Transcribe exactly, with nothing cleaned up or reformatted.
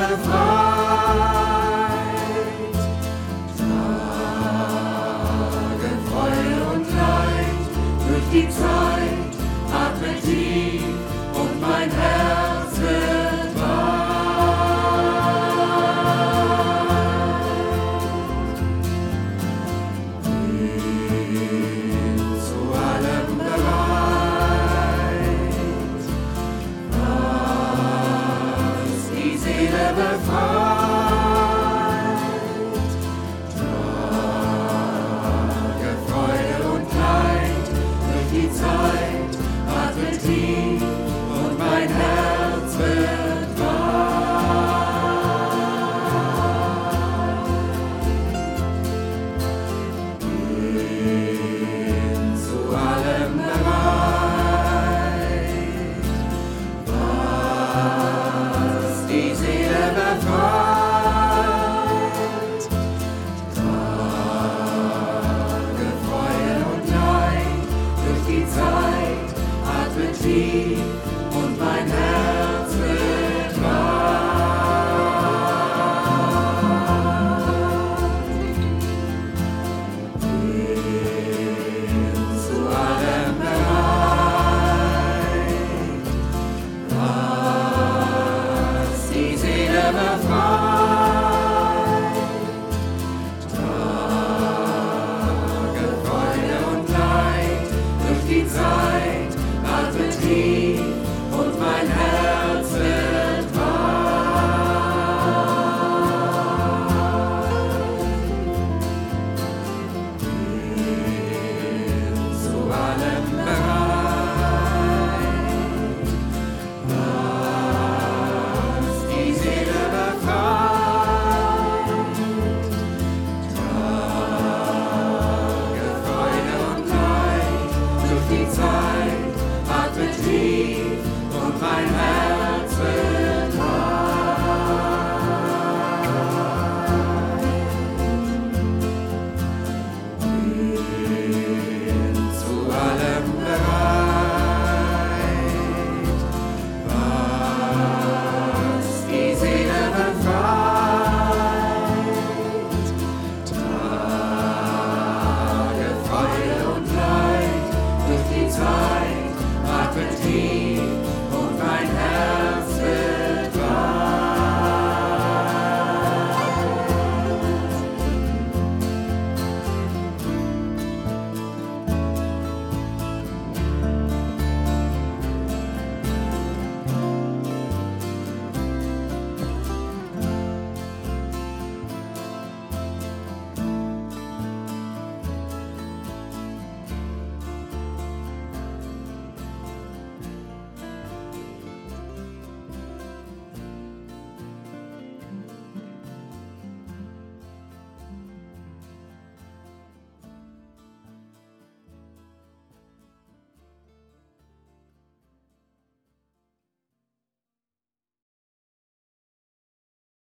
befreit. Trage Freude und Leid durch die Zeit, atme tief und mein Herz wird weit. Bin zu allem bereit, was die Seele befreit. Trage Freude und Leid durch die Zeit, atme tief und mein Herz wird weit. Bin zu allem bereit, was die Seele befreit. Trage Freude und Leid durch die Zeit, atme tief und mein Herz wird weit. Bin zu allem bereit, was die Seele befreit.